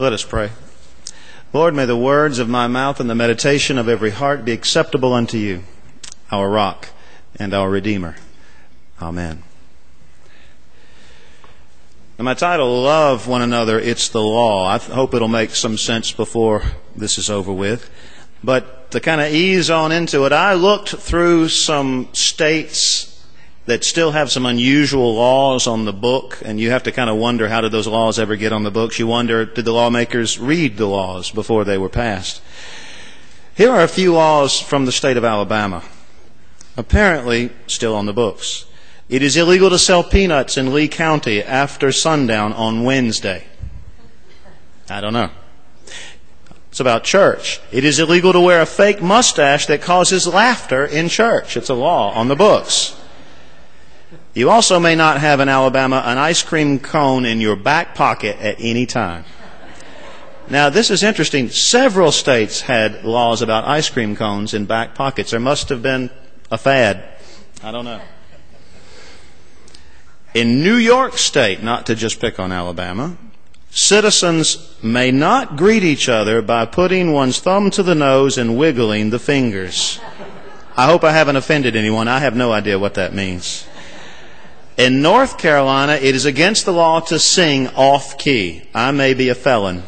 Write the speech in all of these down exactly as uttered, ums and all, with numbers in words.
Let us pray. Lord, may the words of my mouth and the meditation of every heart be acceptable unto you, our rock and our Redeemer. Amen. Now, my title, Love One Another, It's the Law. I hope it'll make some sense before this is over with. But to kind of ease on into it, I looked through some states that still have some unusual laws on the book, and you have to kind of wonder, how did those laws ever get on the books? You wonder, did the lawmakers read the laws before they were passed? Here are a few laws from the state of Alabama, apparently still on the books. It is illegal to sell peanuts in Lee County after sundown on Wednesday. I don't know. It's about church. It is illegal to wear a fake mustache that causes laughter in church. It's a law on the books. You also may not have in Alabama an ice cream cone in your back pocket at any time. Now, this is interesting. Several states had laws about ice cream cones in back pockets. There must have been a fad. I don't know. In New York State, not to just pick on Alabama, citizens may not greet each other by putting one's thumb to the nose and wiggling the fingers. I hope I haven't offended anyone. I have no idea what that means. In North Carolina, it is against the law to sing off-key. I may be a felon.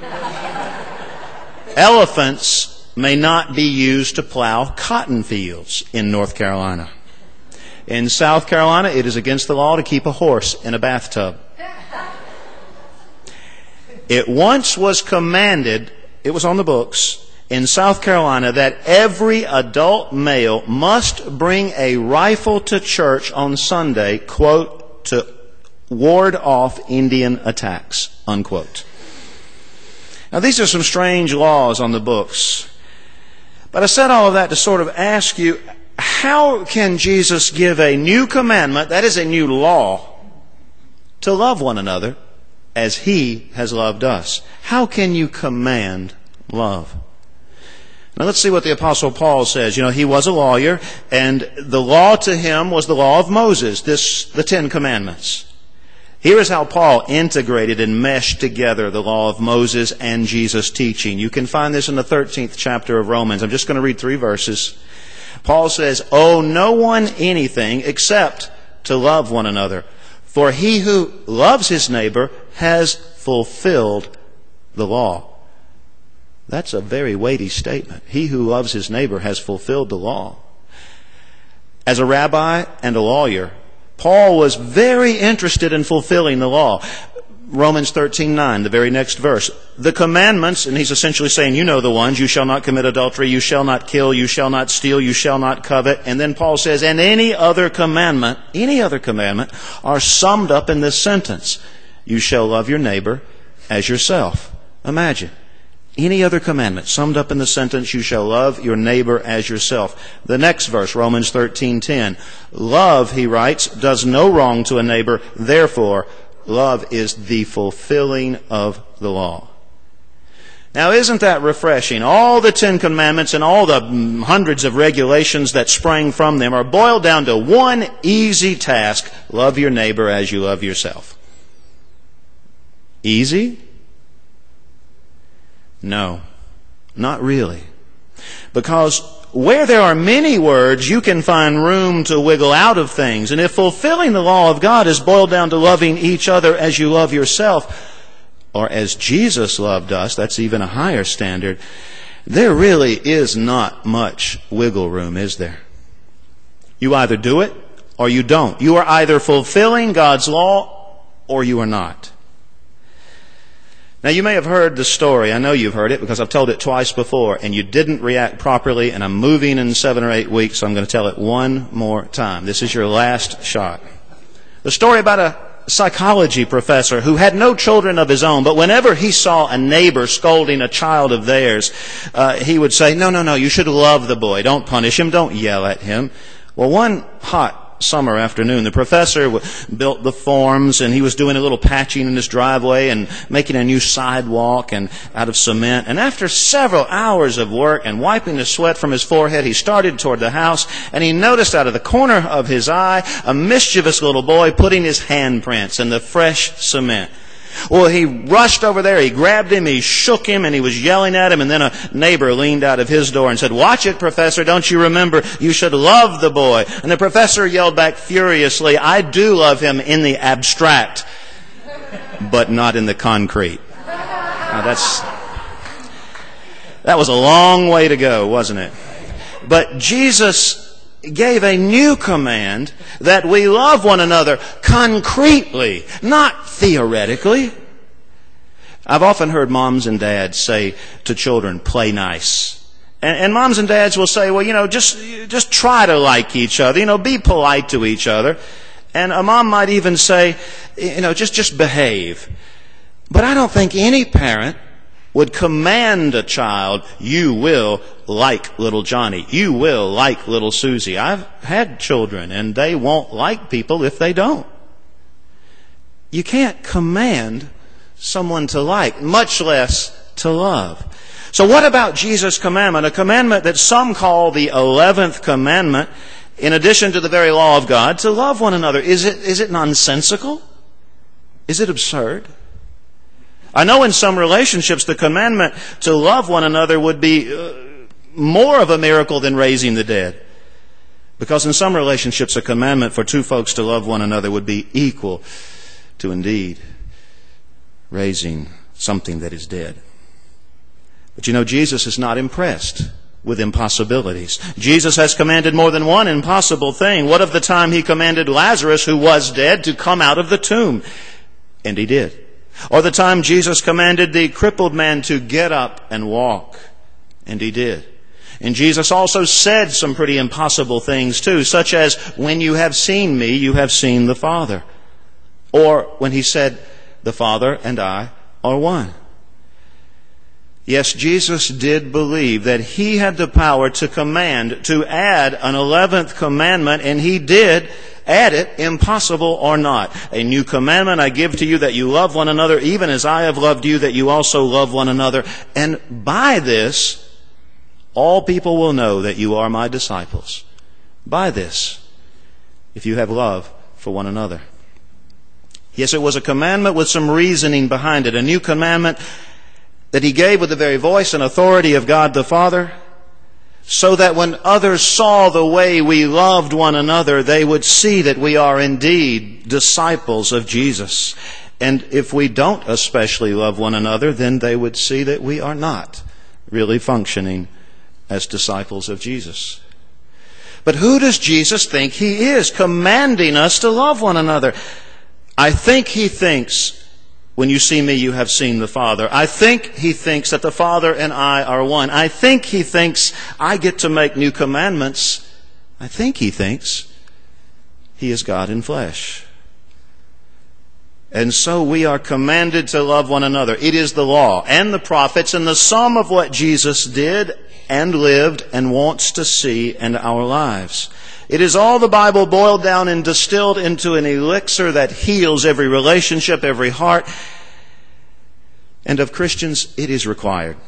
Elephants may not be used to plow cotton fields in North Carolina. In South Carolina, it is against the law to keep a horse in a bathtub. It once was commanded, it was on the books, in South Carolina, that every adult male must bring a rifle to church on Sunday, quote, to ward off Indian attacks, unquote. Now, these are some strange laws on the books. But I said all of that to sort of ask you, how can Jesus give a new commandment, that is a new law, to love one another as He has loved us? How can you command love? Now let's see what the Apostle Paul says. You know, he was a lawyer, and the law to him was the law of Moses, this, the Ten Commandments. Here is how Paul integrated and meshed together the law of Moses and Jesus' teaching. You can find this in the thirteenth chapter of Romans. I'm just going to read three verses. Paul says, "Owe no one anything except to love one another. For he who loves his neighbor has fulfilled the law." That's a very weighty statement. He who loves his neighbor has fulfilled the law. As a rabbi and a lawyer, Paul was very interested in fulfilling the law. Romans thirteen nine, the very next verse. The commandments, and he's essentially saying, you know the ones, you shall not commit adultery, you shall not kill, you shall not steal, you shall not covet. And then Paul says, and any other commandment, any other commandment, are summed up in this sentence. You shall love your neighbor as yourself. Imagine. Any other commandment summed up in the sentence, you shall love your neighbor as yourself. The next verse, Romans thirteen ten. Love, he writes, does no wrong to a neighbor. Therefore, love is the fulfilling of the law. Now, isn't that refreshing? All the Ten Commandments and all the hundreds of regulations that sprang from them are boiled down to one easy task. Love your neighbor as you love yourself. Easy? No, not really. Because where there are many words, you can find room to wiggle out of things. And if fulfilling the law of God is boiled down to loving each other as you love yourself, or as Jesus loved us, that's even a higher standard, there really is not much wiggle room, is there? You either do it or you don't. You are either fulfilling God's law or you are not. Now, you may have heard the story. I know you've heard it because I've told it twice before, and you didn't react properly, and I'm moving in seven or eight weeks, so I'm going to tell it one more time. This is your last shot. The story about a psychology professor who had no children of his own, but whenever he saw a neighbor scolding a child of theirs, uh, he would say, no, no, no, you should love the boy. Don't punish him. Don't yell at him. Well, one hot summer afternoon, the professor built the forms, and he was doing a little patching in his driveway and making a new sidewalk and out of cement. And after several hours of work and wiping the sweat from his forehead, he started toward the house, and he noticed out of the corner of his eye a mischievous little boy putting his handprints in the fresh cement. Well, he rushed over there, he grabbed him, he shook him, and he was yelling at him, and then a neighbor leaned out of his door and said, "Watch it, Professor, don't you remember? You should love the boy." And the professor yelled back furiously, "I do love him in the abstract, but not in the concrete." Now that's, that was a long way to go, wasn't it? But Jesus gave a new command that we love one another concretely, not theoretically. I've often heard moms and dads say to children, "Play nice." And, and moms and dads will say, "Well, you know, just, just try to like each other. You know, be polite to each other." And a mom might even say, you know, just, just behave. But I don't think any parent would command a child, "You will like little Johnny. You will like little Susie." I've had children, and they won't like people if they don't. You can't command someone to like, much less to love. So what about Jesus' commandment? A commandment that some call the eleventh commandment, in addition to the very law of God, to love one another. Is it, is it nonsensical? Is it absurd? I know in some relationships the commandment to love one another would be uh, more of a miracle than raising the dead. Because in some relationships a commandment for two folks to love one another would be equal to indeed raising something that is dead. But you know, Jesus is not impressed with impossibilities. Jesus has commanded more than one impossible thing. What of the time he commanded Lazarus, who was dead, to come out of the tomb? And he did. Or the time Jesus commanded the crippled man to get up and walk. And he did. And Jesus also said some pretty impossible things too, such as, "When you have seen me, you have seen the Father." Or when he said, "The Father and I are one." Yes, Jesus did believe that he had the power to command, to add an eleventh commandment, and he did add it, impossible or not. "A new commandment I give to you, that you love one another, even as I have loved you, that you also love one another. And by this, all people will know that you are my disciples." By this, if you have love for one another. Yes, it was a commandment with some reasoning behind it. A new commandment that he gave with the very voice and authority of God the Father, so that when others saw the way we loved one another, they would see that we are indeed disciples of Jesus. And if we don't especially love one another, then they would see that we are not really functioning as disciples of Jesus. But who does Jesus think he is, commanding us to love one another? I think he thinks, "When you see me, you have seen the Father." I think he thinks that the Father and I are one. I think he thinks I get to make new commandments. I think he thinks he is God in flesh. And so we are commanded to love one another. It is the law and the prophets and the sum of what Jesus did and lived and wants to see in our lives. It is all the Bible boiled down and distilled into an elixir that heals every relationship, every heart. And of Christians, it is required.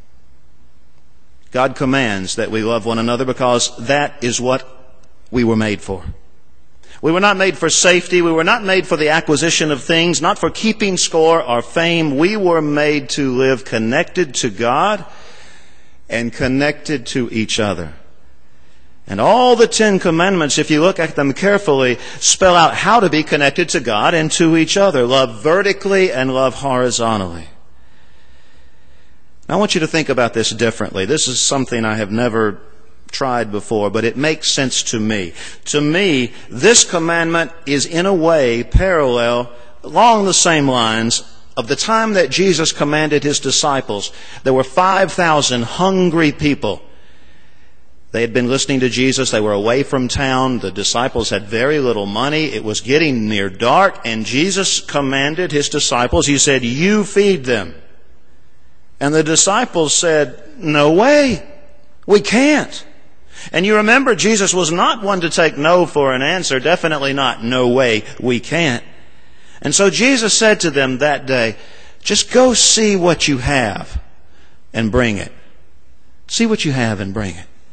God commands that we love one another because that is what we were made for. We were not made for safety. We were not made for the acquisition of things, not for keeping score or fame. We were made to live connected to God and connected to each other. And all the Ten Commandments, if you look at them carefully, spell out how to be connected to God and to each other. Love vertically and love horizontally. Now I want you to think about this differently. This is something I have never tried before, but it makes sense to me. To me, this commandment is in a way parallel, along the same lines, of the time that Jesus commanded his disciples. There were five thousand hungry people. They had been listening to Jesus. They were away from town. The disciples had very little money. It was getting near dark, and Jesus commanded his disciples. He said, "You feed them." And the disciples said, "No way. We can't." And you remember, Jesus was not one to take no for an answer. Definitely not, "No way, we can't." And so Jesus said to them that day, "Just go see what you have and bring it." See what you have and bring it.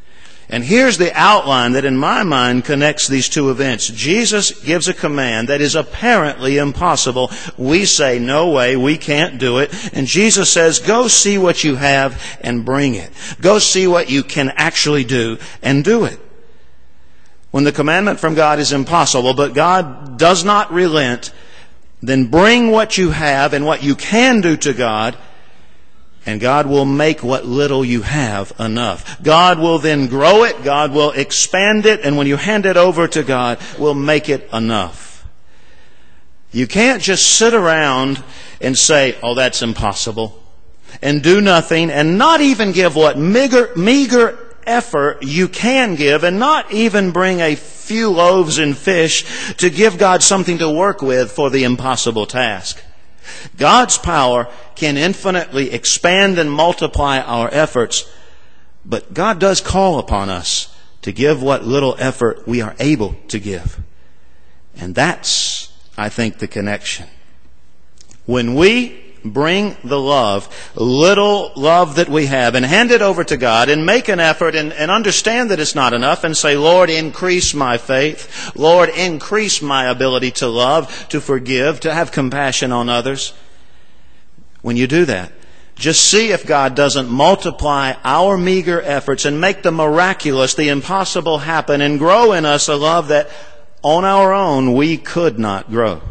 And here's the outline that in my mind connects these two events. Jesus gives a command that is apparently impossible. We say, no way, we can't do it. And Jesus says, go see what you have and bring it. Go see what you can actually do and do it. When the commandment from God is impossible, but God does not relent, then bring what you have and what you can do to God, and God will make what little you have enough. God will then grow it, God will expand it, and when you hand it over to God, will make it enough. You can't just sit around and say, oh, that's impossible, and do nothing, and not even give what meager, meager effort you can give, and not even bring a few loaves and fish to give God something to work with for the impossible task. God's power can infinitely expand and multiply our efforts, but God does call upon us to give what little effort we are able to give. And that's, I think, the connection. When we bring the love, little love that we have, and hand it over to God and make an effort and, and understand that it's not enough and say, Lord, increase my faith. Lord, increase my ability to love, to forgive, to have compassion on others. When you do that, just see if God doesn't multiply our meager efforts and make the miraculous, the impossible happen and grow in us a love that on our own we could not grow.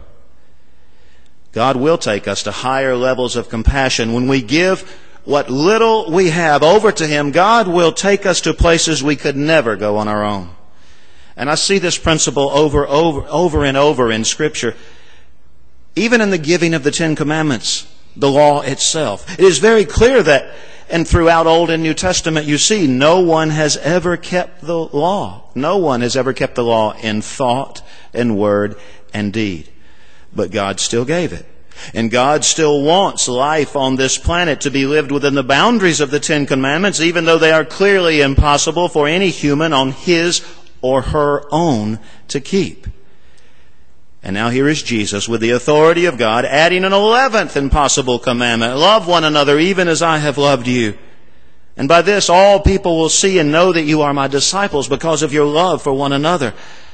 God will take us to higher levels of compassion. When we give what little we have over to Him, God will take us to places we could never go on our own. And I see this principle over, over, over and over in Scripture. Even in the giving of the Ten Commandments, the law itself. It is very clear that, and throughout Old and New Testament, you see no one has ever kept the law. No one has ever kept the law in thought and word and deed. But God still gave it. And God still wants life on this planet to be lived within the boundaries of the Ten Commandments, even though they are clearly impossible for any human on his or her own to keep. And now here is Jesus with the authority of God adding an eleventh impossible commandment. Love one another even as I have loved you. And by this all people will see and know that you are my disciples because of your love for one another.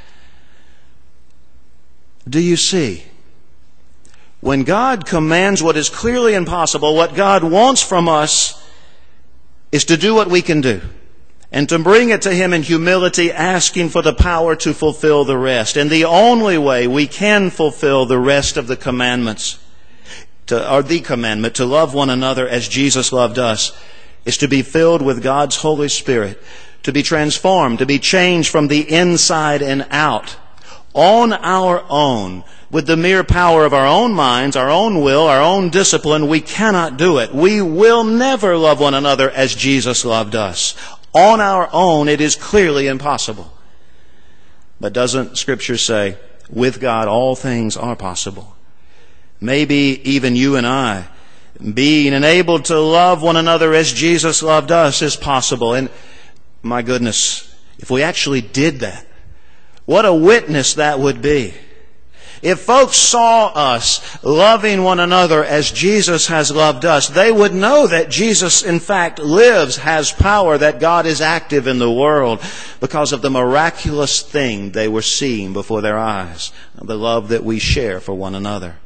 Do you see? When God commands what is clearly impossible, what God wants from us is to do what we can do and to bring it to Him in humility, asking for the power to fulfill the rest. And the only way we can fulfill the rest of the commandments, to, or the commandment, to love one another as Jesus loved us, is to be filled with God's Holy Spirit, to be transformed, to be changed from the inside and out. On our own, with the mere power of our own minds, our own will, our own discipline, we cannot do it. We will never love one another as Jesus loved us. On our own, it is clearly impossible. But doesn't Scripture say, with God all things are possible? Maybe even you and I, being enabled to love one another as Jesus loved us, is possible. And my goodness, if we actually did that, what a witness that would be. If folks saw us loving one another as Jesus has loved us, they would know that Jesus, in fact, lives, has power, that God is active in the world because of the miraculous thing they were seeing before their eyes, the love that we share for one another.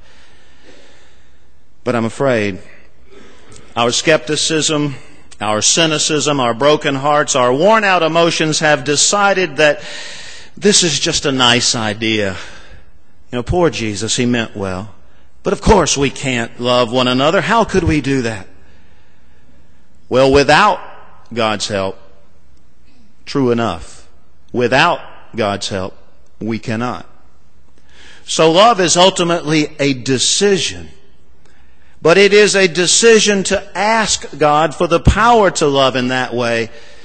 But I'm afraid our skepticism, our cynicism, our broken hearts, our worn-out emotions have decided that this is just a nice idea. You know, poor Jesus, He meant well. But of course we can't love one another. How could we do that? Well, without God's help, true enough, without God's help, we cannot. So love is ultimately a decision. But it is a decision to ask God for the power to love in that way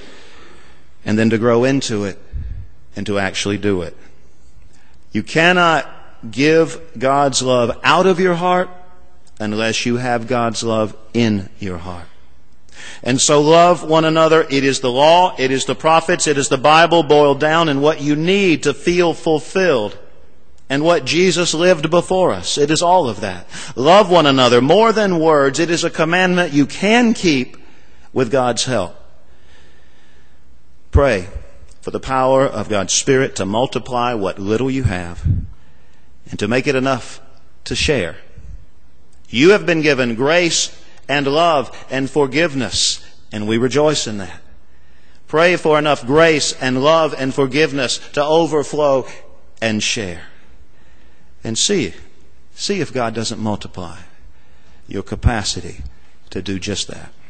and then to grow into it and to actually do it. You cannot give God's love out of your heart unless you have God's love in your heart. And so love one another. It is the law, it is the prophets, it is the Bible boiled down in what you need to feel fulfilled and what Jesus lived before us. It is all of that. Love one another more than words. It is a commandment you can keep with God's help. Pray for the power of God's Spirit to multiply what little you have and to make it enough to share. You have been given grace and love and forgiveness, and we rejoice in that. Pray for enough grace and love and forgiveness to overflow and share. And see, see if God doesn't multiply your capacity to do just that.